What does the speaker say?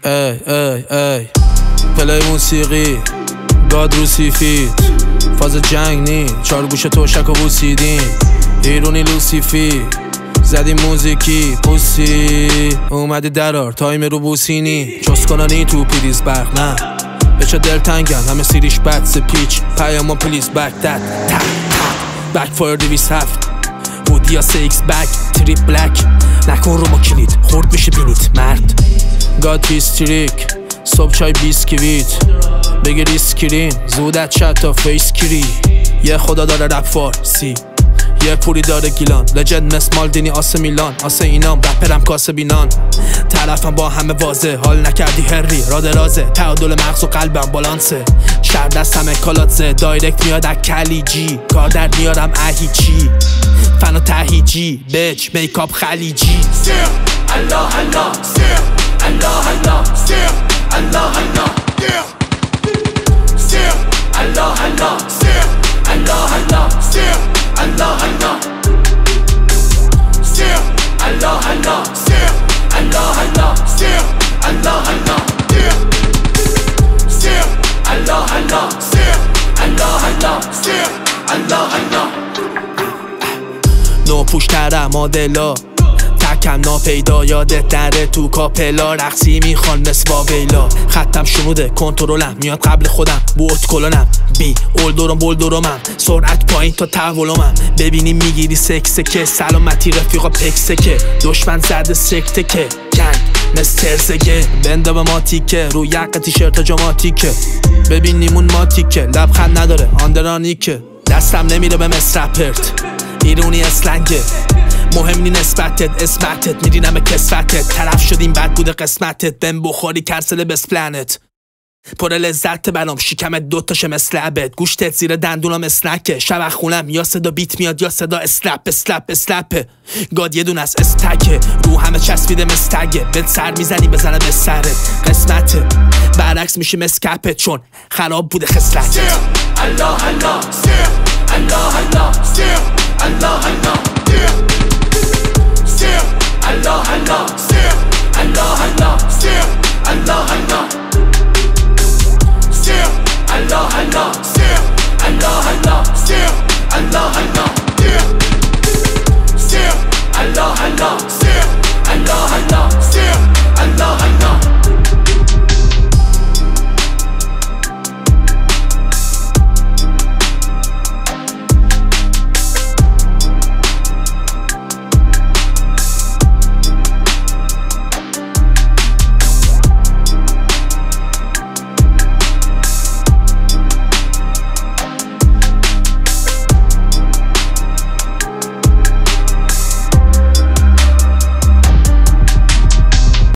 ای پلی موسیقی گاد رو سیفید فاز جنگ نی چار گوشه توشک و بوسیدین ایرونی لوسیفی زدی موزیکی پوسی اومدی درار تایم رو بوسینی چوس کنانی تو پلیز برق نه بچه دل تنگن همه سیریش بد سپیچ پیاما پلیز بک داد بک فایر 207 هودیا 6 بک تریپ بلک نکن رو ما کلید خورد میشه بینید مرد گاد هیستریک صبح چای بیسکویت بگیر اسکرین زودت شد تا فیس کری یه خدا داره رپ فارسی یه پوری داره گیلان لجند مثل مالدینی آسه میلان آسه اینام رپرم کاسه بینان طرفم با همه واضح حال نکردی هری را درازه تعادل مغز و قلبم بالانسه شهر دست همه کالاتزه دایرکت میاد از کلیجی کار در میارم اهیچی فن و تهیجی بیچ میکاپ خلیجی سیر الله الله سیر الله الله سیر الله الله سیر الله الله سیر الله الله سیر الله الله سیر الله الله سیر الله الله سیر الله الله سیر الله الله سیر الله الله سیر الله الله نو پوشترم مدلا تکم ناپیدا یادت نره تو کاپلا رقصی میخوان نسبا بیلا خطم شنوده کنترلم میاد قبل خودم بوت کلونم بی اولدورم بولدورمم سرعت پایین تا تولمم ببینی میگیری سکسکه سلامتی رفیقا پکسکه دشمن زده سکته که گنگ مسترزگه بنده به ما تیکه رو یقه تیشرت جماتیکه ببین نیمون ما تیکه لبخند نداره آندرانیکه دستم نمیره به مصرپرت ایرونی اسلنگه مهم نی نسبتت اسمتت میرینم کسفتت طرف شدیم بد بوده قسمتت بهم بخوری کرسل بس پلنت پر لذت برام شکمت دوتاشه مثل عبد گوشتت زیر دندونم اسنکه شب خونم یا صدا بیت میاد یا صدا اسلپه گاد یه دون از استکه رو همه چسبیده مستگه بهت سر میزنی بزنه به سرت قسمته برعکس میشه مسکپت چون خراب بوده خسلت سیر الله الله سیر الله الله سیر الله الله سیر الله الله سیر الله الله سیر الله الله